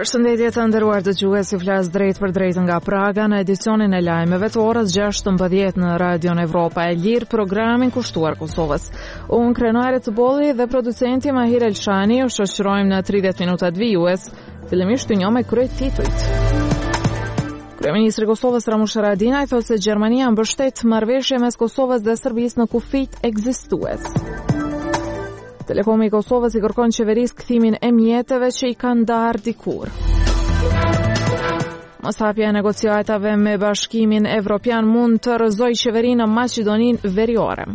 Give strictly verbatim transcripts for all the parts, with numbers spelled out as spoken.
Përshëndetje të nderuar dëgjues, ju flas drejt për drejt nga Praga në edicionin e lajmeve të orës gjashtëmbëdhjetë në Radion Evropa e Lirë, programin kushtuar Kosovës. Unë Krenare të Bolli dhe producenti Mahir Elshani ju shoqërojmë në tridhjetë minutat vijues. Fillimisht të njohim me kryet titujt. Kryeministri i Kosovës Ramush Haradinaj thotë se Gjermania mbështet marrëveshje mes Kosovës dhe Serbisë në kufijt ekzistues. Telekomi i Kosovës i kërkon qeverisë kthimin e mjeteve që i kanë ndarë dikur. Mosapja e negociatave me Bashkimin Evropian mund të rrëzojë qeverinë në Maqedoninë Veriore.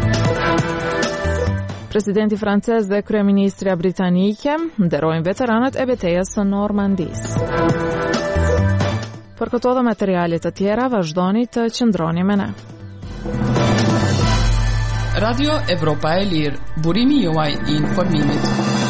Presidenti francez dhe kryeministria britanike nderojnë veteranët e betejës së Normandisë. Për këto dhe materialet të tjera, vazhdoni të qëndroni me ne. Radio Evropa e Lirë, burimi juaj i informimit.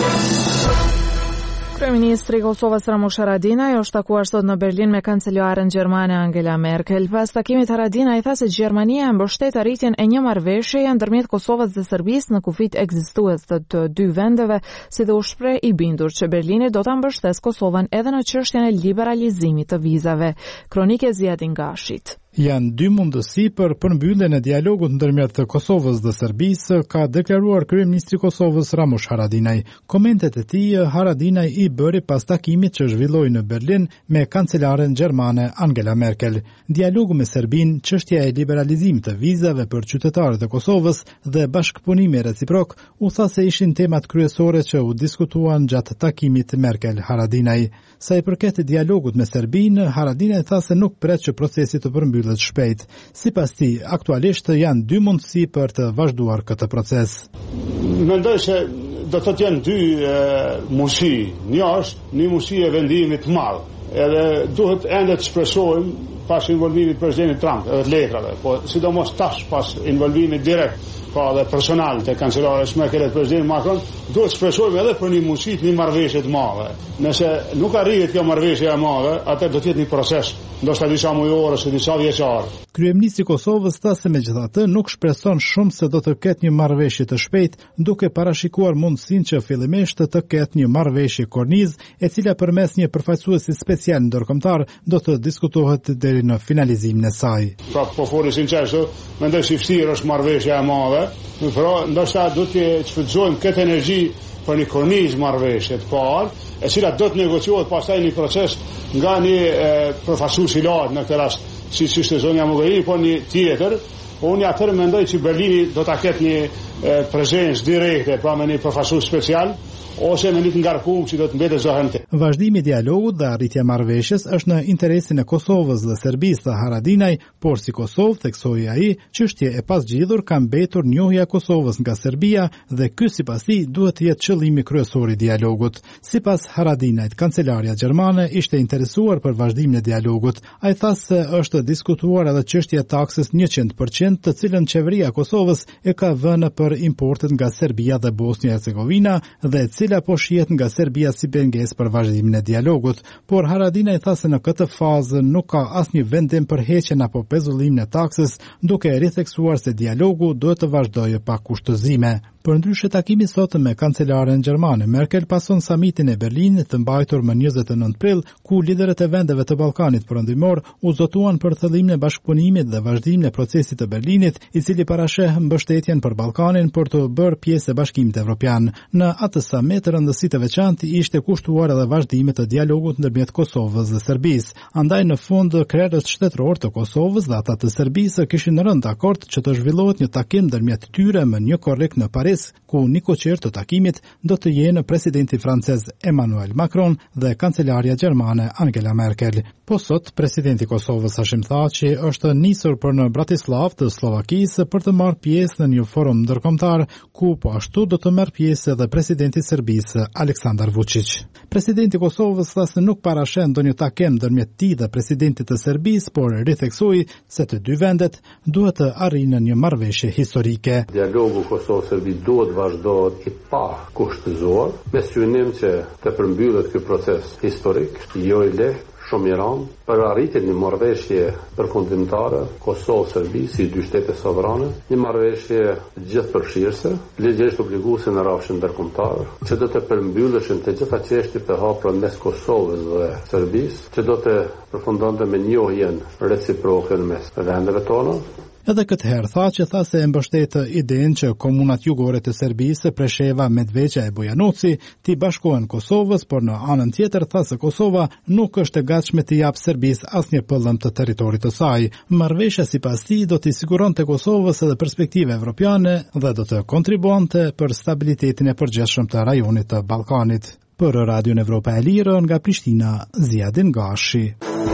Kryeministri i Kosovës Ramush Haradinaj është takuar sot në Berlin me kancelaren gjermane Angela Merkel. Pas takimit, Haradinaj tha se Gjermania mbështet arritjen e një marrëveshjeje ndërmjet Kosovës dhe Serbisë në kufijt ekzistues të të dy vendeve, si dhe u shpreh i bindur që Berlini do ta mbështesë Kosovën edhe në çështjen e liberalizimit të vizave. Kronike Ziadin Gashit. Janë dy mundësi për përmbylljen e dialogut ndërmjet të Kosovës dhe Serbisë, ka deklaruar kryeministri i Kosovës Ramush Haradinaj. Komentet e tij Haradinaj i bëri pas takimit që zhvilloi në Berlin me kancelaren gjermane Angela Merkel. Dialogu me Serbinë, çështja e liberalizimit të vizave për qytetarët e Kosovës dhe bashkëpunimi reciprok u tha se ishin temat kryesore që u diskutuan gjatë takimit Merkel Haradinaj. Sa i përket dialogut me Serbinë, Haradinaj tha se nuk pret që procesi të përmbyllet shpejt. Sipas tij, aktualisht janë dy mundësi për të vazhduar këtë proces. Mendoj se do të jenë dy e, mundësi. Një është një mundësi e vendimit të madh. Edhe duhet ende të shpresojmë pas involvimit të presidentit Trump edhe të letrave, po sidomos tash pas involvimit direkt pa dhe personal të kancelares Merkel dhe president Macron, duhet shpresojmë edhe për një mundësi të një marrëveshje të madhe. Nëse nuk arrihet kjo marrëveshje e madhe, atëherë do të jetë një proces, ndoshta disa mujor ose disa vjeçar. Kryeministri i Kosovës tha se megjithatë nuk shpreson shumë se do të ketë një marrëveshje të shpejtë, duke parashikuar mundësinë që fillimisht të ketë një marrëveshje kornizë, e cila përmes një përfaqësuesi special ndërkombëtar do të diskutohet deri në finalizimin e saj. Pra, po foli sinqerisht, mendoj se vështirë është marrëveshja e madhe, por ndoshta do të shfrytëzojmë këtë energji për një kornizë marrëveshje të parë, e cila do të negociohet pastaj një proces nga një përfaqësues i lartë në këtë rast, si ishte zonja Mogherini, por një tjetër. Unë atëherë mendoj që Berlini do ta ketë një prezencë direkte, pra me një përfaqësues special, ose me një të ngarkuar që do të mbetet zonë të. Vazhdimi i dialogut dhe arritja e marrëveshjes është në interesin e Kosovës dhe Serbisë, tha Haradinaj, por si Kosovë, theksoi ai, çështje e pasgjidhur ka mbetur njohja e Kosovës nga Serbia dhe ky sipas tij duhet të jetë qëllimi kryesor i dialogut. Sipas Haradinajt, kancelaria gjermane ishte interesuar për vazhdimin e dialogut. Ai tha se është diskutuar edhe çështja e taksës njëqind përqind, të cilën qeveria e Kosovës e ka vënë për importet nga Serbia dhe Bosnia-Hercegovina dhe cila po shihet nga Serbia si pengesë për vazhdimin e dialogut, por Haradinaj tha se në këtë fazë nuk ka asnjë vendim për heqjen apo pezullimin e taksës, duke ritheksuar se dialogu duhet të vazhdojë pa kushtëzime. Përndryshe, takimi sot me kancelaren gjermane Merkel pason samitin e Berlinit të mbajtur më njëzet e nëntë prill, ku liderët e vendeve të Ballkanit perëndimor u zotuan për thëllimin e bashkëpunimit dhe vazhdimin e procesit të Berlinit, i cili parasheh mbështetjen për Ballkanin për të bërë pjesë e Bashkimit Evropian. Në atë summit, rëndësi të veçantë ishte kushtuar edhe vazhdimit të dialogut ndërmjet Kosovës dhe Serbisë. Andaj në fund, krerët shtetëror të Kosovës dhe ata të Serbisë kishin rënë dakord që të zhvillohet një takim ndërmjet tyre më një korrik në Paris, ku një koqer të takimit do të jenë presidenti francez Emmanuel Macron dhe kancelaria gjermane Angela Merkel. Po sot, presidenti Kosovës Hashim Thaçi është nisur për në Bratislav të Slovakisë për të marrë pjesë në një forum ndërkombëtar, ku po ashtu do të marrë pjesë edhe presidenti i Serbisë Aleksandar Vučić. Presidenti i Kosovës tha se nuk parasheh ndonjë takim ndërmjet tij dhe presidentit të Serbisë, por ritheksoi se të dy vendet duhet të arrijnë një marrëveshje historike. Dialogu Kosovë-Serbi duhet vazhdohet i pa kushtëzuar, me synim që të përmbyllet ky proces historik, jo i lehtë, shumë i rëndë për arritjen e një marrëveshje përfundimtare Kosovë-Serbi si dy shtete sovrane, një marrëveshje gjithëpërfshirëse, ligjërisht obliguese në rrafshin ndërkombëtar, që do të përmbylleshin të gjitha çështjet e hapura mes Kosovës dhe Serbisë, që do të përfundonte me njohjen reciproke mes vendeve tona. Edhe këtë herë tha që tha se e mbështetë idenë që komunat jugore të Serbisë, Presheva, Medveqa e Bujanoci, t'i bashkohen Kosovës, por në anën tjetër tha se Kosova nuk është e gatshme të japë Serbisë asnjë pëllëm të territorit të saj. Marrëveshja sipas tij do t'i siguronte Kosovës edhe perspektive evropiane dhe do të kontribuonte për stabilitetin e përgjithshëm të rajonit të Ballkanit. Për Radion Evropa e Lirë nga Prishtina, Ziadin Gashi.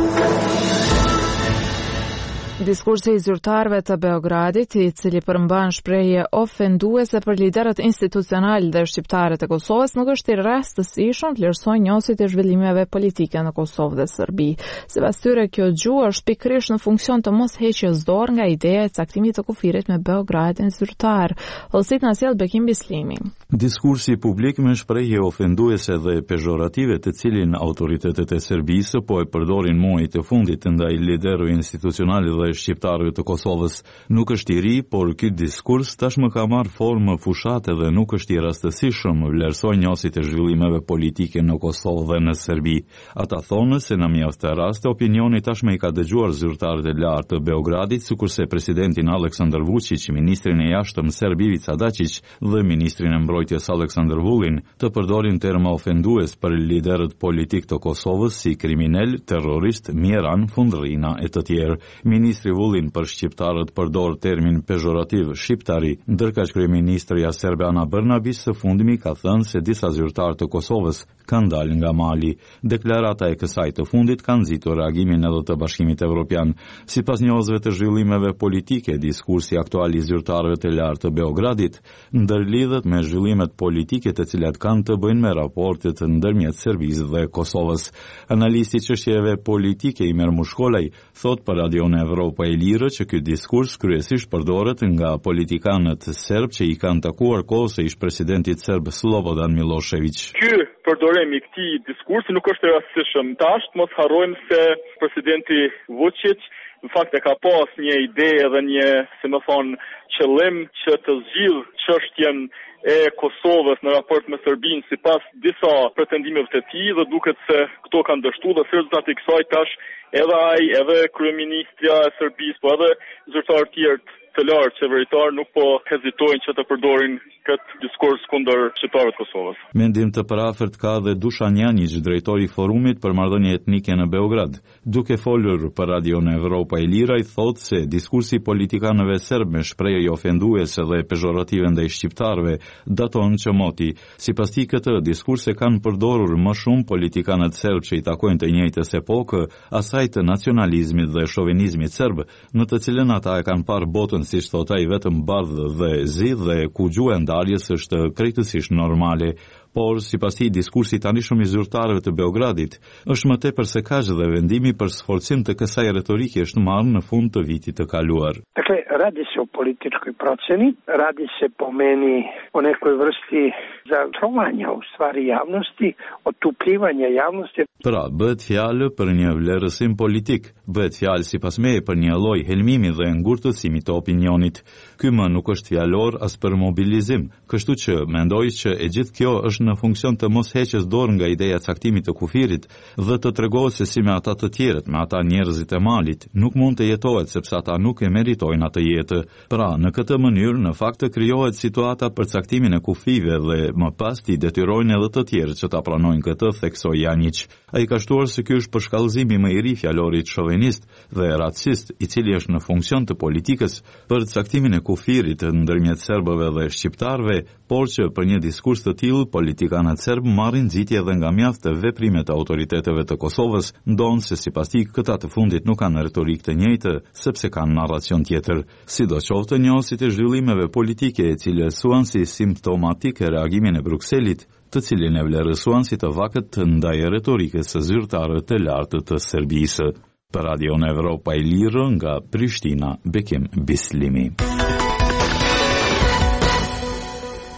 Diskursi i zyrtarëve të Beogradit, i cili përmban shprehje ofenduese për liderët institucional dhe shqiptarët e Kosovës, nuk është i rastësishëm të vlerësojë njësit e zhvillimeve politike në Kosovë dhe Serbi. Sipas tyre, kjo gjuhë është pikërisht në funksion të mosheqjes dorë nga ideja e caktimit të kufirit me Beogradin zyrtar. Hollësit na sjell Bekim Bislimi. Diskursi publik me shprehje ofenduese dhe pejorative, të cilin autoritetet e Serbisë po e përdorin muajt e fundit ndaj liderëve institucional dhe shqiptarëve të Kosovës, nuk është i ri, por ky diskurs tashmë ka marrë formë fushate dhe nuk është i rastësishëm vlerësoj njësit e zhvillimeve politike në Kosovë dhe në Serbi. Ata thonë se në mjaft të raste opinioni tashmë i ka dëgjuar zyrtarët e lartë të Beogradit, sikurse presidentin Aleksandar Vučić, ministrin e jashtëm serb Ivica Dačić dhe ministrin e mbrojtjes Aleksandar Vulin të përdorin terma ofendues për liderët politik të Kosovës si kriminal, terrorist, mjeran, fundrina e të tjerë. Ministri Vulin për shqiptarët përdor termin pejorativ shqiptari, ndërkaq kryeministrja serbe Ana Brnabić së fundmi ka thënë se disa zyrtarë të Kosovës kanë dalë nga mali. Deklarata e kësaj të fundit ka nxitur reagimin edhe të Bashkimit Evropian. Sipas njohësve të zhvillimeve politike, diskursi aktual i zyrtarëve të lartë të Beogradit ndërlidhet me zhvillimet politike të cilat kanë të bëjnë me raportet ndërmjet Serbisë dhe Kosovës. Analisti çështjeve politike Imer Mushkolaj thot për Radion Evropa e Lirë që ky diskurs kryesisht përdoret nga politikanët serb që i kanë takuar kohës së ish presidentit serb Slobodan Milošević. Ky përdorim i këtij diskursi nuk është i rastësishëm. Tash mos harrojmë se presidenti Vučić në fakt e ka pas një ide edhe një, si më thon, qëllim që të zgjidhë çështjen e Kosovës në raport me Serbinë sipas disa pretendimeve të tij dhe duket se këto kanë dështuar dhe rezultati i kësaj tash edhe ai, edhe kryeministrja e Serbisë, po edhe zyrtarë tjerë të lartë qeveritar nuk po hezitojnë që të përdorin këtë diskurs kundër shqiptarëve të Kosovës. Mendim të parafërt ka dhe Dušan Janjić, drejtori i Forumit për marrëdhënie etnike në Beograd. Duke folur për Radion Evropa e Lirë, thotë se diskursi politikanëve serb me shprehje ofenduese dhe pejorative ndaj shqiptarëve daton çmoti. Sipas tij, këtë diskurse kanë përdorur më shumë politikanët serb që i takojnë të njëjtës epokë, asaj të nacionalizmit dhe shovinizmit serb, në të cilën ata e kanë parë botën si thot ai vetëm bardhë dhe zi dhe ku gjuha e ndarjes është krejtësisht normale. Por, sipas tij, diskursi tanishëm i zyrtarëve të Beogradit është më tepër se kaq dhe vendimi për sforcim të kësaj retorike është marrë në fund të vitit të kaluar. Dakle, radi se o političkoj proceni, radi se po meni o nekoj vrsti zatrovanja u stvari javnosti, otupljivanja javnosti. Pra, bëhet fjalë për një vlerësim politik, bëhet fjalë sipas meje për një lloj helmimi dhe ngurtësimi të opinionit. Ky më nuk është fjalor as për mobilizim, kështu që mendoj që e gjithë kjo është në funksion të mos heqjes dorë nga ideja caktimit të kufirit dhe të tregohet se si me ata të tjerët, me ata njerëzit e malit, nuk mund të jetohet sepse ata nuk e meritojnë atë jetë. Pra, në këtë mënyrë, në fakt të krijohet situata për caktimin e kufive dhe më pas t'i detyrojnë edhe të tjerët që ta pranojnë këtë, theksoi Janjić. Ai ka shtuar se ky është përshkallëzimi më i ri fjalorit shovenist dhe racist, i cili është në funksion të politikës për caktimin e kufirit ndërmjet serbëve dhe shqiptarëve, por që për një diskurs të tillë politikanët serb marrin nxitje edhe nga mjaft të veprimet e autoriteteve të Kosovës, ndonë se sipas tij këta të fundit nuk kanë retorikë të njëjtë, sepse kanë narracion tjetër. Sidoqoftë, njohësit e zhvillimeve politike, e cilës suan si simptomatik e reagimin e Brukselit, të cilin e vlerësuan si të vakët ndaj retorikës së zyrtarëve të lartë të Serbisë. Për Radion Evropa e Lirë nga Prishtina, Bekim Bislimi.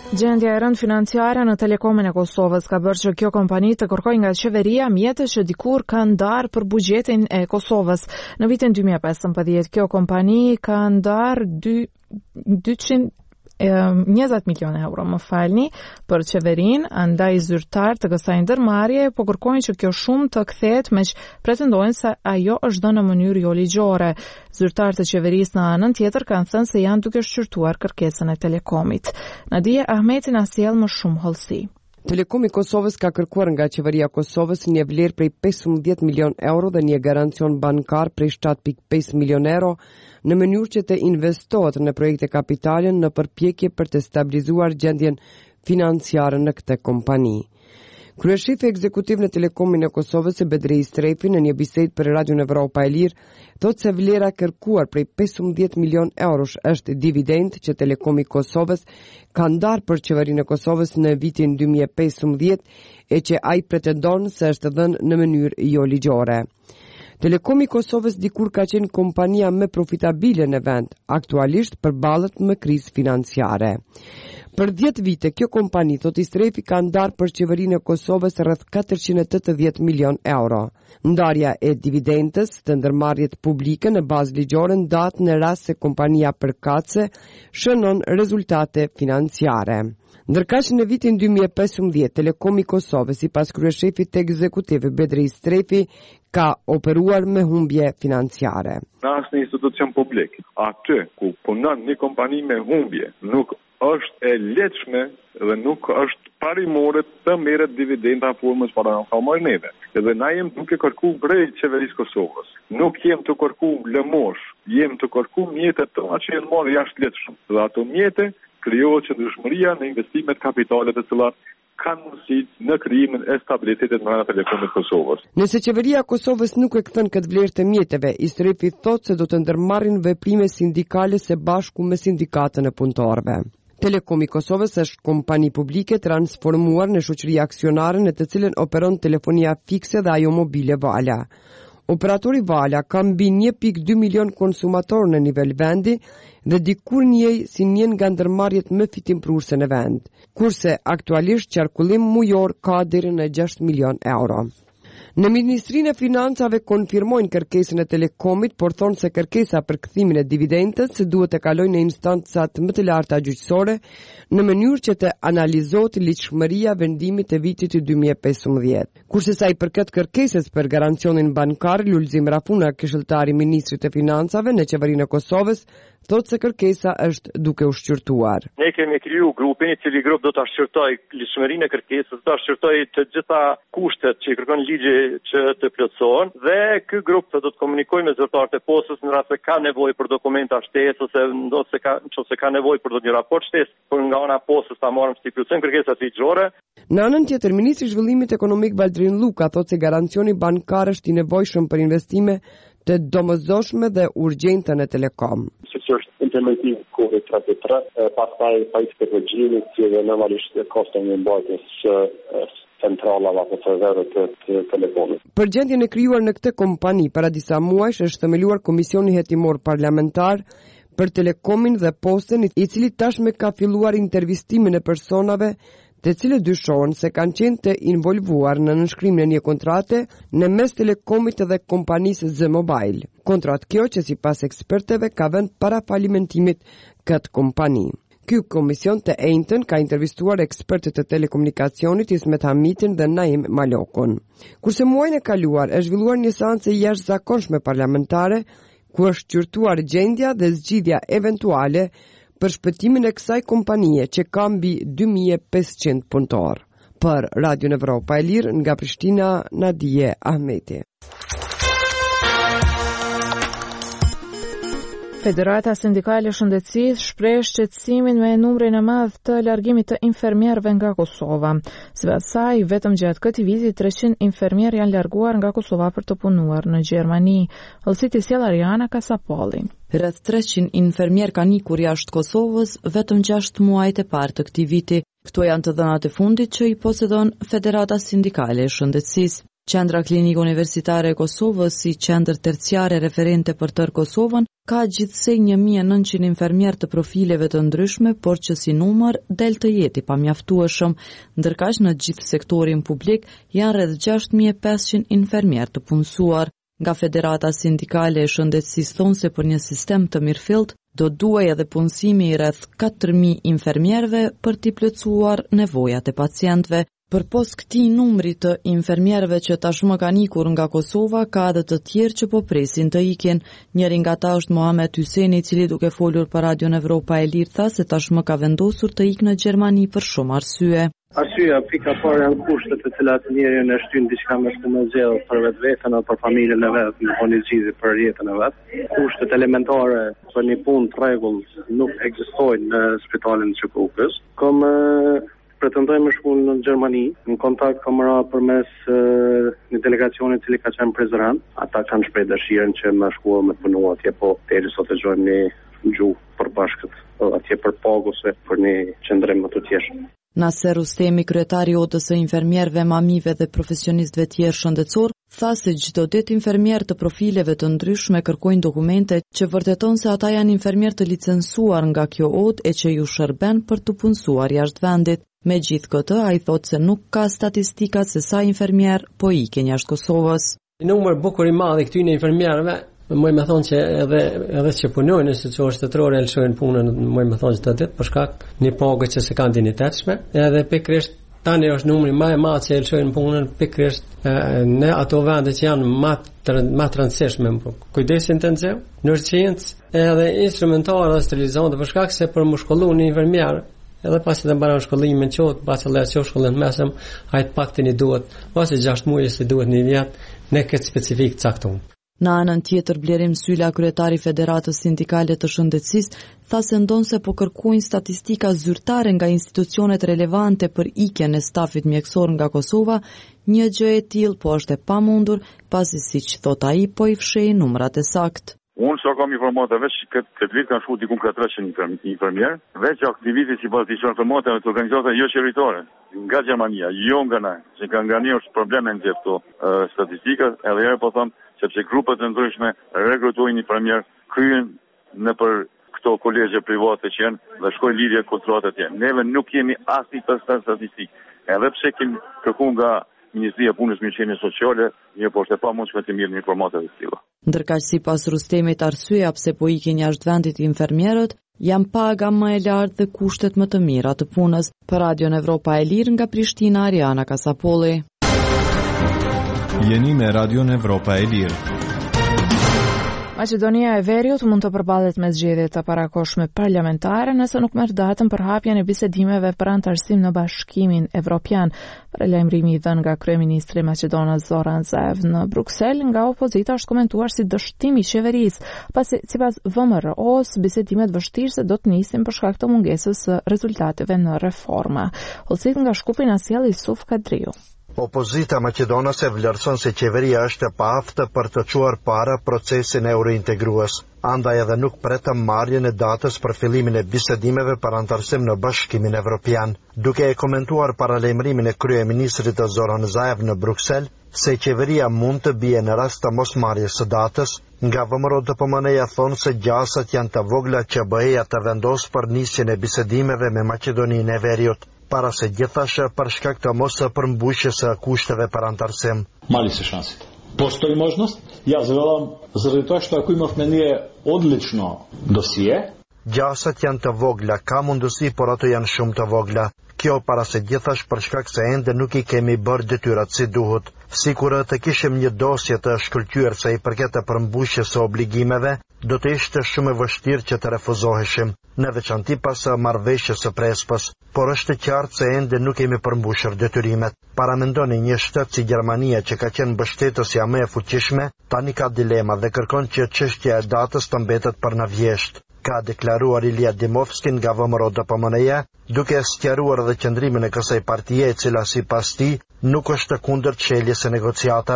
Gjendja e rëndë financiare në Telekomin e Kosovës ka bërë që kjo kompani të kërkojë nga qeveria mjete që dikur kanë ndarë për buxhetin e Kosovës. Në vitin dy mijë e pesëmbëdhjetë kjo kompani ka ndarë dyqind e njëzet milion euro, më falni, për qeverin, andaj zyrtar të kësaj ndërmarrje po kërkojnë që kjo shumë të kthehet, me që pretendojnë se ajo është dhënë në mënyrë jo ligjore. Zyrtarët e qeverisë në anën tjetër kanë thënë se janë duke shqyrtuar kërkesën e Telekomit. Nadia Ahmeti na sjell më shumë hollësi. Telekomi i Kosovës ka kërkuar nga qeveria e Kosovës një vlerë prej pesëmbëdhjetë milion euro dhe një garancion bankar prej shtatë pikë pesë milion euro në mënyrë që të investohet në projekte kapitale në përpjekje për të stabilizuar gjendjen financiare në këtë kompani. Kryeshefi ekzekutiv në Telekomin e Kosovës, Bedrei Strefi, në një bisedë për Radion Evropa e Lirë, thotë se vlera kërkuar prej pesëmbëdhjetë milion eurosh është dividend që Telekomi i Kosovës ka ndarë për qeverinë e Kosovës në vitin dy mijë e pesëmbëdhjetë e që ai pretendon se është dhënë në mënyrë jo ligjore. Telekomi i Kosovës dikur ka qenë kompania më profitabile në vend, aktualisht përballet me krizë financiare. Për dhjetë vite, kjo kompani, thot Strefi, ka ndarë për qeverinë e Kosovës rreth katërqind e tetëdhjetë milion euro. Ndarja e dividendës të ndërmarrjet publike në bazë ligjore ndahet në rast se kompania përkatëse shënon rezultate financiare. Ndërkaq në vitin dy mijë e pesëmbëdhjetë, Telekomi i Kosovës, sipas kryeshefit ekzekutiv Bedrei Strefi, ka operuar me humbje financiare. Në asnjë institucion publik, aty ku punon një kompani me humbje, nuk është e lehtëshme dhe nuk është parimore të merret dividenda në formës paranormale. Edhe na jem duke kërku prej qeverisë Kosovës. Nuk jem të kërku lëmosh, jem të kërku mjetet tona që janë marrë jashtë lehtëshëm. Dhe ato mjete krijohet qëndrueshmëria në investimet kapitale të cilat kanë mundësi në krijimin e stabilitetit në Telekomin e Kosovës. Nëse qeveria e Kosovës nuk e kthen këtë vlerë të mjeteve, Strefi thotë se do të ndërmarrin veprime sindikale së bashku me sindikatën e punëtorëve. Telekomi i Kosovës është kompani publike transformuar në shoqëri aksionare në të cilën operon telefonia fikse dhe ajo mobile Vala. Operatori Vala ka mbi një pikë dy milion konsumator në nivel vendi dhe dikur njej si njën nga ndërmarrjet më fitimprurse në vend, kurse aktualisht qarkullim mujor ka deri në gjashtë milion euro. Në Ministrinë e Financave konfirmojnë kërkesën e Telekomit, por thonë se kërkesa për kthimin e dividendës duhet të kalojë në instancat më të larta gjyqësore në mënyrë që të analizohet ligjshmëria vendimit të vitit dy mijë e pesëmbëdhjetë. Kurse sa i përket kërkesës për garancionin bankar, Lulzim Rafuna, këshilltari i Ministrit të Financave në qeverinë e Kosovës, thotë se kërkesa është duke u shqyrtuar. Ne kemi kriju grupin, i cili grup do ta shqyrtojë ligjshmërinë e kërkesës, do ta shqyrtojë të gjitha kushtet që kërkon ligji që të plotësohen dhe ky grup do të komunikojë me zyrtarët e postës në rast se ka nevojë për dokumenta shtesë ose nëse ka nëse ka nevojë për një raport shtesë, por nga ana e postës ta marrim si plotësojmë kërkesat ligjore. Në anën tjetër, Ministri i Zhvillimit Ekonomik Valdrin Luka thotë se garancioni bankar është i nevojshëm për investime të domosdoshme dhe urgjente në Telekom. Siç është implementimi Covid tridhjetë e tre, pastaj pajisje teknologjisë që dhe normalisht koston e mbajtjes centralave apo serverëve të, të Telekomit. Për gjendjen e krijuar në këtë kompani para disa muajsh është themeluar Komisioni Hetimor Parlamentar për Telekomin dhe Postën, i cili tashmë ka filluar intervistimin e personave të cilët dyshohen se kanë qenë të involvuar në nënshkrimin e një kontrate në mes Telekomit dhe kompanisë Z Mobile. Kontratë kjo që sipas ekspertëve ka vënë para falimentimit këtë kompani. Ky komision të enjtën ka intervistuar ekspertët e telekomunikacionit Ismet Hamitin dhe Naim Malokun. Kurse muajin e kaluar është zhvilluar një seancë jashtëzakonshme parlamentare ku është shqyrtuar gjendja dhe zgjidhja eventuale për shpëtimin e kësaj kompanie që ka mbi dy mijë e pesëqind punëtor. Për Radio Evropa e Lirë nga Prishtina, Nadia Ahmeti. Federata Sindikale e Shëndetësisë shpreh shqetësimin me numrin e madh të largimit të infermierëve nga Kosova. Sipas saj, vetëm gjatë këtij viti treqind infermierë janë larguar nga Kosova për të punuar në Gjermani. Hollësiti sjell Ariana Kasapolli. Rreth treqind infermierë kanë ikur jashtë Kosovës vetëm gjashtë muajt e parë të këtij viti. Këto janë të dhënat e fundit që i posedon Federata Sindikale e Shëndetësisë. Qendra Klinike Universitare e Kosovës, si qendër terciare referente për tërë Kosovën, ka gjithsej një mijë e nëntëqind infermier të profileve të ndryshme, por që si numër del të jeti pamjaftueshëm, ndërkaq në gjithë sektorin publik janë rreth gjashtë mijë e pesëqind infermier të punësuar. Nga Federata Sindikale e Shëndetësisë thonë se për një sistem të mirëfillt do duaj edhe punësimi i rreth katër mijë infermierëve për t'i plotësuar nevojat e pacientëve. Përpos këtij numri të infermierëve që tashmë kanë ikur nga Kosova, ka edhe të tjerë që po presin të ikin. Njëri nga ta është Mohamed Hyseni, i cili duke folur për Radion Evropa e Lirë tha se tashmë ka vendosur të ikë në Gjermani për shumë arsye. Arsyeja pika parë janë kushtet të cilat njeriu e shtyn diçka më shumë të zgjedhur për vetveten apo për familjen e vet, në kondicionet për jetën e vet. Kushtet elementare për një punë të rregullt nuk ekzistojnë në spitalin e Çukukës. Kom pretendoj më shkull në Gjermani, në kontakt kam ra përmes uh, një delegacioni i cili ka qenë prezerant. Ata kanë shpreh dëshirën që më shkuar me punua atje, po deri sot e gjojmë një gjuhë për bashkët atje për pagë ose për një qendrim më të thjeshtë. Naser Rustemi, kryetari i Odës së infermierëve, mamive dhe profesionistëve tjerë shëndetësor, tha se çdo det infermier të profileve të ndryshme kërkojnë dokumente që vërteton se ata janë infermier të licencuar nga kjo odë e që ju shërben për të punësuar jashtë vendit. Me gjithë këtë, a i thot se nuk ka statistika se sa infermier po ikin jashtë Kosovës. Në numër bukur i madh i këtyre infermierëve, më me thonë që edhe edhe që punojnë në institucione shtetërore lëshojnë punën, më me thonë çdo ditë për shkak një pagë që se kanë dinjitetshme, edhe pikërisht tani është numri më i madh që lëshojnë punën pikërisht në ato vende që janë më më të rëndësishme, kujdes intensiv, në urgjencë edhe instrumentare dhe sterilizante për shkak se për më shkollu një infermier edhe pasi të mbaron shkollimin qoftë, pasi të lëshoj shkollën mesëm, ai të paktën i duhet ose gjashtë muaj si duhet një vit në këtë specifik caktuar. Në anën tjetër, Blerim Syla, kryetari i Federatës Sindikale të Shëndetësisë, tha se ndonë se po kërkojnë statistika zyrtare nga institucionet relevante për ikjen e stafit mjekësor nga Kosova, një gjë e tillë po është e pamundur, pasi siç thot ai po i fshehin numrat e saktë. Unë që kam informata veç këtë, këtë vit kanë shku dikun katëqind infermier, veç aktiviti si pas disë informata të organizata jo qeveritare, nga Gjermania, jo nga na, që kanë nga një është probleme në gjithë uh, statistikat, edhe jere po thamë, sepse grupët të ndryshme rekrutojnë infermier, kryen në për këto kolegje private që janë dhe shkojnë lidhje kontrollat atje. Neve nuk jemi asnjë për statistikë, edhe pse kemi kërkuar nga Ministria e Punës, Mirëqenies Sociale, një po është e pamundshme të mirë informata të tilla. Ndërkaq sipas Rustemit, arsyeja pse po ikin jashtë vendit infermierët janë paga më e lartë dhe kushtet më të mira të punës. Për Radion Evropa e Lirë nga Prishtina, Ariana Kasapolli. Jeni me Radion Evropa e Lirë. Maqedonia e Veriut mund të përballet me zgjedhje të parakohshme parlamentare nëse nuk merr datën për hapjen e bisedimeve për antarësim në Bashkimin Evropian. Për lajmërimi i dhënë nga kryeministri i Maqedonisë Zoran Zaev në Bruksel, nga opozita është komentuar si dështim i qeverisë, pasi sipas V M R O-s bisedimet vështirëse do të nisin për shkak të mungesës së rezultateve në reforma. Hollësit nga Shkupi na sjell Yusuf Kadriu. Opozita maqedonase vlerëson se qeveria është e paaftë për të çuar para procesin eurointegrues. Andaj edhe nuk pretëm marrjen e datës për fillimin e bisedimeve për antarësim në Bashkimin Evropian. Duke e komentuar paralajmërimin e kryeministrit Zoran Zaev në Bruksel, se qeveria mund të bie në rast të mosmarrjes së datës, nga V M R O D P M N-ja thonë se gjasat janë të vogla që B E-ja të vendos për nisjen e bisedimeve me Maqedoninë e Veriut, para se gjithashtë për shkak të mos përmbushjes së kushteve për antarësim. Mali se шансите. Постои можност, ja zëllam заради тоа што ако имавме ние одлично досие, gjasat janë të vogla, ka mundësi, por ato janë shumë të vogla. Kjo para se gjithashtë për shkak se ende nuk i kemi bërë detyrat si duhet. Sikur të kishim një dosje të shkëlqyer sa i përket të përmbushjes së obligimeve, do të ishte shumë e vështirë që të refuzoheshim, në veçanti pas marrëveshjes së Prespës, por është qartë se ende nuk kemi përmbushur detyrimet. Paramendoni një shtet si Gjermania që ka qenë mbështetësja më e fuqishme, tani ka dilema dhe kërkon që çështja e datës të mbetet për në vjesht. Ka deklaruar Ilia Dimovski nga V M R O D P M N-ja, duke sqaruar edhe qëndrimin e kësaj partie e cila sipas tij nuk është kundër çeljes së negociatave,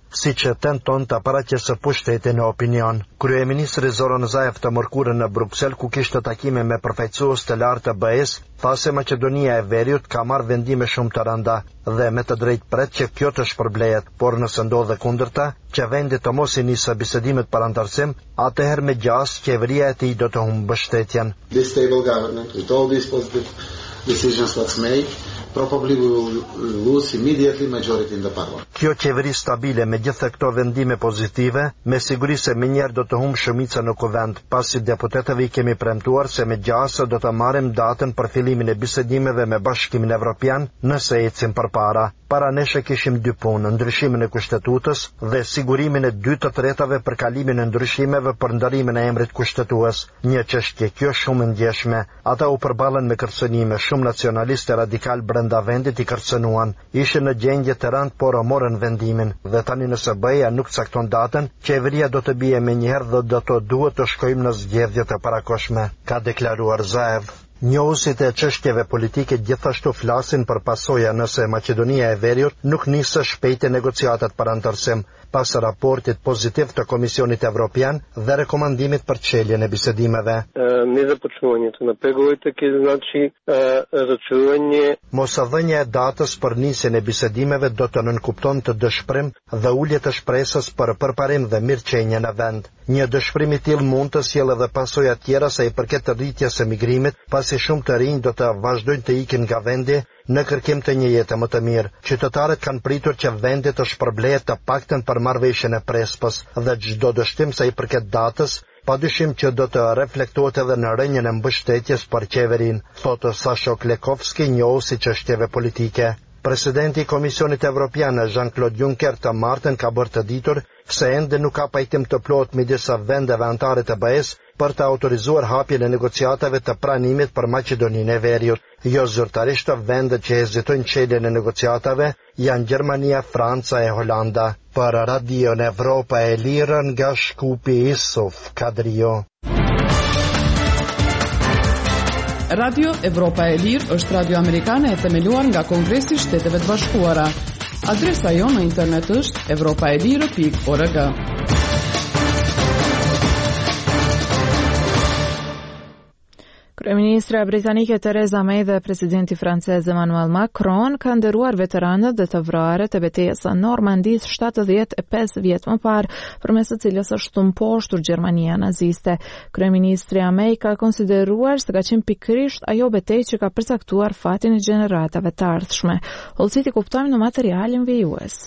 si që tenton të paraqesë pushtetin në opinion. Kryeministri Zoran Zaev të mërkurën në Bruksel, ku kishte takime me përfaqësues të lartë të B E-s, tha se Maqedonia e Veriut ka marrë vendime shumë të rënda dhe me të drejtë pret që kjo të shpërblehet, por nëse ndodhe kundërta, që vendi të mos i nisë bisedimet për antarësim, atëherë me gjas qeveria e tij do të humbë mbështetjen. This stable government with all these positive decisions let's make probably we will lose immediately majority in the parliament. Kjo qeveri stabile me gjitha këto vendime pozitive, me siguri se menjëherë do të humbë shumica në kuvend, pasi deputetëve i kemi premtuar se me gjasë do të marrim datën për fillimin e bisedimeve me Bashkimin Evropian nëse ecim përpara. Para neshe kishim dy punë, ndryshimin e kushtetutës dhe sigurimin e dy të tretave për kalimin e ndryshimeve për ndarimin e emrit kushtetues. Një çështje kjo shumë ndjeshme. Ata u përballen me kërcënime, shumë nacionaliste radikal brenda vendit i kërcënuan. Ishin në gjendje të rëndë, por morën vendimin. Dhe tani nëse B E-ja nuk cakton datën, qeveria do të bie menjëherë dhe do të duhet të shkojmë në zgjedhje të parakoshme, ka deklaruar Zaev. Njohusit e çështjeve politike gjithashtu flasin për pasoja nëse Maqedonia e Veriut nuk nisë shpejt negociatat për antarësim, pas raportit pozitiv të Komisionit Evropian dhe rekomandimit për çeljen e bisedimeve. Незапочването на преговорите ке значи разочарование. Mosavdhënia e datës për nisjen e bisedimeve do të nënkupton të dëshpërim dhe ulje të shpresës për përparim dhe mirëqenie në vend. Një dëshpërim i tillë mund të sjellë edhe pasoja tjera sa i përket rritjes së migrimit, pasi shumë të rinj do të vazhdojnë të ikin nga vendi në kërkim të një jete më të mirë. Qytetarët kanë pritur që vendi të shpërblehet të paktën për marrëveshjen e Prespës dhe çdo dështim sa i përket datës, padyshim që do të reflektohet edhe në rënien e mbështetjes për qeverin, thotë Sasho Klekovski, njohuesi çështjeve politike. Presidenti i Komisionit Evropian Jean-Claude Juncker të martën ka bërë të ditur se ende nuk ka pajtim të plotë midis vendeve anëtare të B E-s për të autorizuar hapjen e negociatave të pranimit për Maqedoninë e Veriut. Jo zyrtarisht vendet që hezitojnë çeljen e negociatave janë Gjermania, Franca e Holanda. Për Radion Evropa e Lirë nga Shkupi Isuf Kadrio. Radio Evropa e Lirë është radio amerikane e themeluar nga Kongresi i Shteteve të Bashkuara. Adresa jonë në internet është evropaelire pikë org. Kryeministra britanike Theresa May dhe presidenti francez Emmanuel Macron kanë nderuar veteranët dhe të vrarët e betejës së Normandisë shtatëdhjetë e pesë vjet më parë, përmes së cilës është tumposhtur Gjermania naziste. Kryeministria May ka konsideruar se ka qenë pikërisht ajo betejë që ka përcaktuar fatin e gjeneratave të ardhshme. Hollësit i kuptojmë në materialin vijues.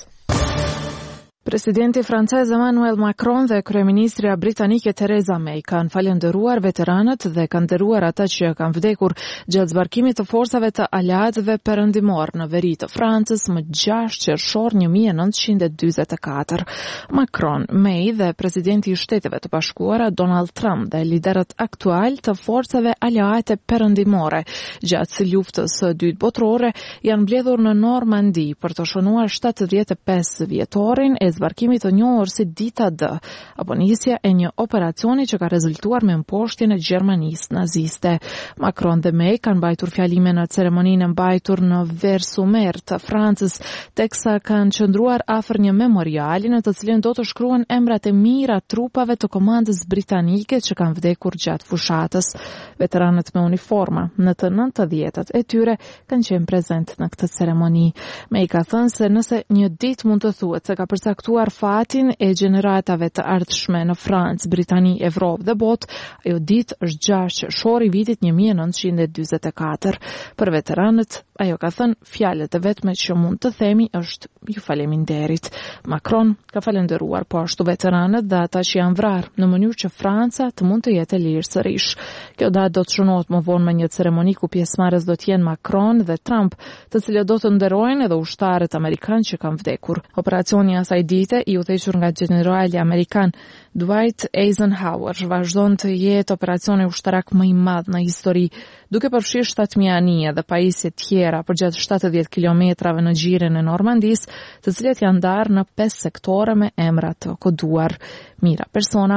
Presidenti francez Emmanuel Macron dhe kryeministra britanike Theresa May kanë falendëruar veteranët dhe kanë nderuar ata që kanë vdekur gjatë zbarkimit të forcave të aleatëve perëndimor në veri të Francës më gjashtë qershor një mijë e nëntëqind e dyzet e katër. Macron, May dhe presidenti i Shteteve të Bashkuara Donald Trump dhe liderët aktual të forcave aleate perëndimore gjatë luftës së dytë botërore janë mbledhur në Normandi për të shënuar shtatëdhjetë e pesë vjetorin e zbarkimit të njohur si Dita D, apo nisja e një operacioni që ka rezultuar me mposhtjen e Gjermanisë naziste. Macron dhe May kanë mbajtur fjalime në ceremoninë mbajtur në Versumer të Francës, teksa kanë qëndruar afër një memoriali në të cilin do të shkruhen emrat e mira trupave të komandës britanike që kanë vdekur gjatë fushatës. Veteranët me uniforma në të nëntëdhjetat e tyre kanë qenë prezent në këtë ceremoni. May ka thënë se nëse një ditë mund të thuhet se ka përcaktuar fatin e gjeneratave të ardhshme në Francë, Britani, Evropë dhe botë, ajo ditë është gjashtë qershor i vitit një mijë e nëntëqind e dyzet e katër. Për veteranët, ajo ka thënë fjalët e vetme që mund të themi është ju faleminderit. Macron ka falendëruar po ashtu veteranët dhe ata që janë vrarë në mënyrë që Franca të mund të jetë e lirë sërish. Kjo datë do të shënohet më vonë me një ceremoni ku pjesëmarrës do të jenë Macron dhe Trump, të cilët do të nderojnë edhe ushtarët amerikanë që kanë vdekur. Operacioni i asaj dite i udhëhequr nga generali amerikan Dwight Eisenhower vazhdon të jetë operacioni ushtarak më i madh në histori, duke përfshirë shtatë mijë anije dhe pajisje tjera përgjatë shtatëdhjetë kilometrave në gjirin e Normandisë, të cilat janë ndarë në pesë sektore me emra të koduar. Mira persona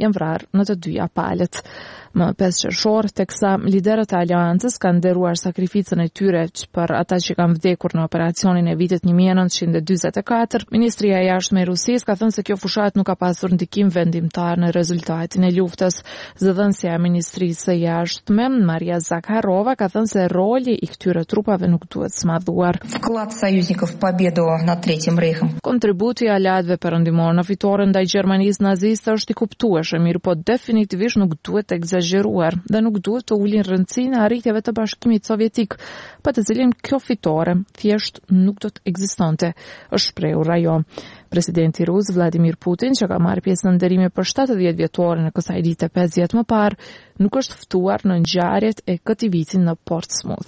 janë vrarë në të dyja palët. Më pesë qershor, teksa liderët e aleancës kanë nderuar sakrificën e tyre për ata që kanë vdekur në operacionin e vitit një mijë e nëntëqind e dyzet e katër, Ministria e Jashtme e Rusisë ka thënë se kjo fushat nuk ka pasur ndikim vendimtar në rezultatin e luftës. Zëdhënësja e Ministrisë së Jashtme, Maria Zakharova, ka thënë se roli i këtyre trupave nuk duhet smadhuar. Вклад союзников в победу над Третьим Рейхом. Kontributi i aleatëve perëndimor në fitoren ndaj Gjermanisë naziste është i kuptueshëm, mirë po definitivisht nuk duhet të egzageruar dhe nuk duhet të ulin rëndësinë e arritjeve të Bashkimit Sovjetik, pa të cilin kjo fitore thjesht nuk do të ekzistonte, është shprehur ajo. Presidenti rus Vladimir Putin, që ka marrë pjesë në nderime për shtatëdhjetë vjetoren e kësaj dite pesë vjet më parë, nuk është ftuar në ngjarjet e këtij viti në Portsmouth.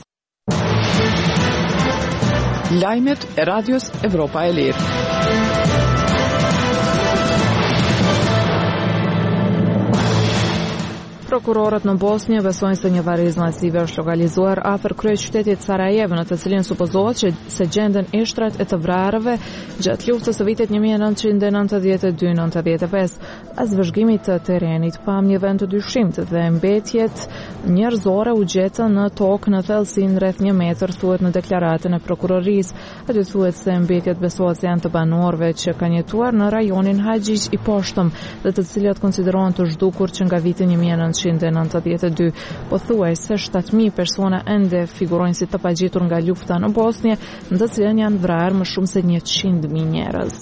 Lajmet e Radios Evropa e Lirë. Prokurorët në Bosnjë besojnë se një varrezë masive është lokalizuar afër kryeqytetit Sarajevo, në të cilin supozohet që se gjenden ishtrat e të vrarëve gjatë luftës së vitit një mijë e nëntëqind e nëntëdhjetë e dy nëntëdhjetë e pesë. As vëzhgimit të terrenit pam një vend të dyshimt dhe mbetjet njerëzore u gjetën në tokë në thellësinë rreth një metër, thuhet në deklaratën e prokurorisë. Aty thuhet se mbetjet besohet se janë të banorëve që kanë jetuar në rajonin Haxhiq i poshtëm dhe të cilët konsiderohen të zhdukur që nga viti një mijë e nëntëqind e nëntëdhjetë e dy. Pothuaj se shtatë mijë persona ende figurojnë si të pagjitur nga lufta në Bosnjë, në të cilën janë vrarë më shumë se njëqind mijë njerëz.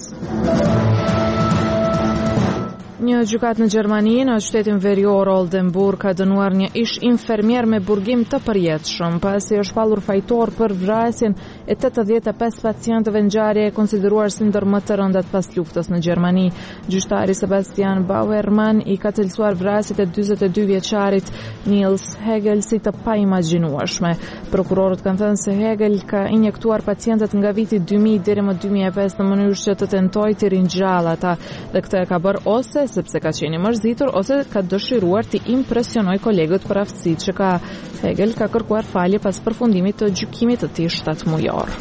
Një gjykat në Gjermani, në qytetin verior Oldenburg, ka dënuar një ish infermier me burgim të përjetshëm, pasi është shpallur fajtor për vrasjen e tetëdhjetë e pesë pacientëve në ngjarje e konsideruar si ndër më të rëndat pas luftës në Gjermani. Gjyqtari Sebastian Bauerman i ka cilësuar vrasjet e dyzet e dy vjeçarit Nils Hegel si të paimagjinueshme. Prokurorët kanë thënë se Hegel ka injektuar pacientët nga viti dy mijë deri më dy mijë e pesë në mënyrë që të tentojë të ringjallë ata, dhe këtë e ka bërë ose sepse ka qenë mërzitur ose ka dëshiruar të impresionoj kolegët për aftësitë që ka. Hegel ka kërkuar falje pas përfundimit të gjykimit të tij shtatmujor.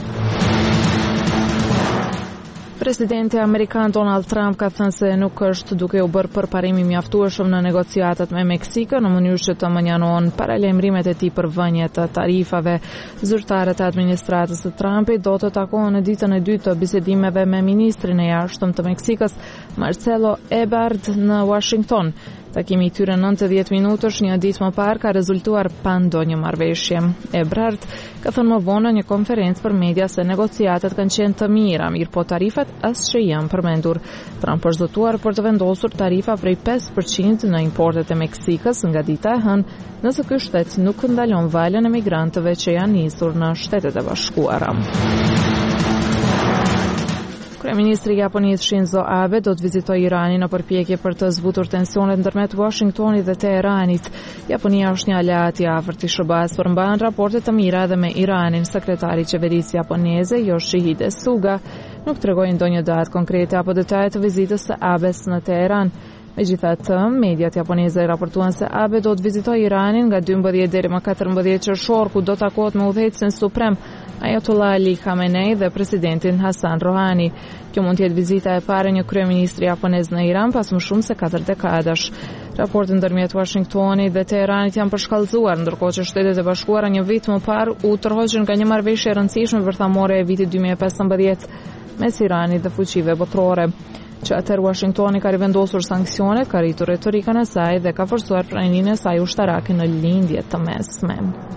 Presidenti amerikan Donald Trump ka thënë se nuk është duke u bërë përparim i mjaftueshëm në negociatat me Meksikën në mënyrë që të menjanon paralajmërimet e tij për vënje të tarifave. Zyrtarët e administratës së Trumpit do të takohen në ditën e dytë të bisedimeve me ministrin e jashtëm të Meksikës, Marcelo Ebrard, në Washington. Takimi i tyre nëntëdhjetë minutësh një ditë më parë ka rezultuar pa ndonjë marrëveshje. Ebrard ka thënë më vonë në një konferencë për media se negociatat kanë qenë të mira, mirë po tarifat as që janë përmendur. Trump është zotuar për të vendosur tarifa prej pesë përqind në importet e Meksikës nga dita e hënë, nëse ky shtet nuk ndalon valën e migrantëve që janë nisur në Shtetet e Bashkuara. Kryeministri i Japonisë Shinzo Abe do të vizitojë Iranin në përpjekje për të zbutur tensionet ndërmjet Washingtonit dhe Teheranit. Japonia është një aleat i afërt i S B A-s, përmban raporte të mira edhe me Iranin. Sekretari i qeverisë japoneze Yoshihide Suga nuk tregoi ndonjë datë konkrete apo detaje të vizitës së Abes në Teheran. Megjithatë, mediat japoneze raportuan se Abe do të vizitojë Iranin nga dymbëdhjetë deri më katërmbëdhjetë qershor, ku do takohet me udhëheqësin suprem Ayatollah Ali Khamenei dhe presidentin Hasan Rouhani. Kjo mund të jetë vizita e parë e një kryeministri japonez në Iran pas më shumë se katër dekadash. Raportet ndërmjet Washingtonit dhe Teheranit janë përshkallëzuar, ndërkohë që Shtetet e Bashkuara një vit më parë u tërhoqën nga një marrëveshje e rëndësishme bërthamore e vitit dy mijë e pesëmbëdhjetë mes Iranit dhe fuqive botërore. Që atëherë Washingtoni ka rivendosur sanksionet, ka rritur retorikën e saj dhe ka forcuar pranimin e saj ushtarake në lindjet të mesme.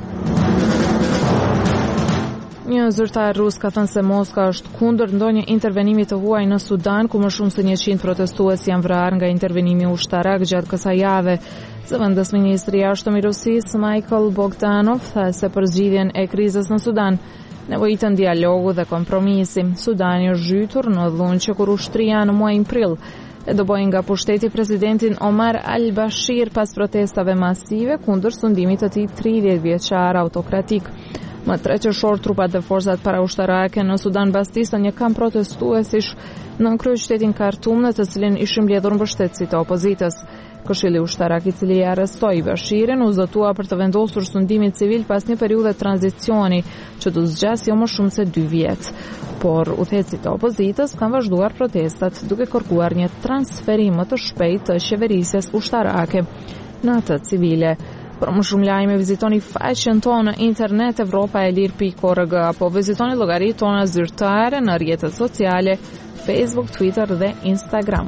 Një zyrtar rus ka thënë se Moska është kundër ndonjë intervenimi të huaj në Sudan, ku më shumë se njëqind protestues janë vrarë nga intervenimi ushtarak gjatë kësaj jave. Zëvendës ministri i jashtëm i Rusisë Mikhail Bogdanov tha se për zgjidhjen e krizës në Sudan nevojitën dialogu dhe kompromisi. Sudani është zhytur në dhunë që kur ushtria në muajin prill e do bëjnë nga pushteti presidentin Omar al-Bashir pas protestave masive kundër sundimit të tij tridhjetë vjeçar autokratik. Më tre qershor trupat dhe forcat paraushtarake në Sudan bastisën një kamp protestuesish në kryeqytetin Khartoum, në të cilin ishin mbledhur mbështetësit e opozitës. Këshilli ushtarak, i cili e arrestoi Bashirin, u zotua për të vendosur sundimin civil pas një periudhe tranzicioni që do zgjasë jo më shumë se dy vjet. Por udhëheqësit e opozitës kanë vazhduar protestat duke kërkuar një transferim më të shpejtë të qeverisjes ushtarake në atë civile. Për më shumë lajme, vizitoni faqen tonë në internet evropa e lir pikë org apo vizitoni llogaritë tona zyrtare në rrjetet sociale Facebook, Twitter dhe Instagram.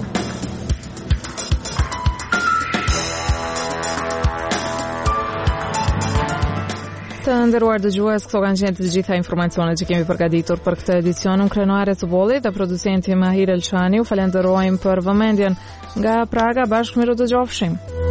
Të nderuar dëgjues, këto kanë qenë të gjitha informacionet që kemi përgatitur për këtë edicion. Unë krenuare të bollit dhe producenti Mahir Elçani, u falenderojmë për vëmendjen. Nga Praga bashkë miru të gjofshim.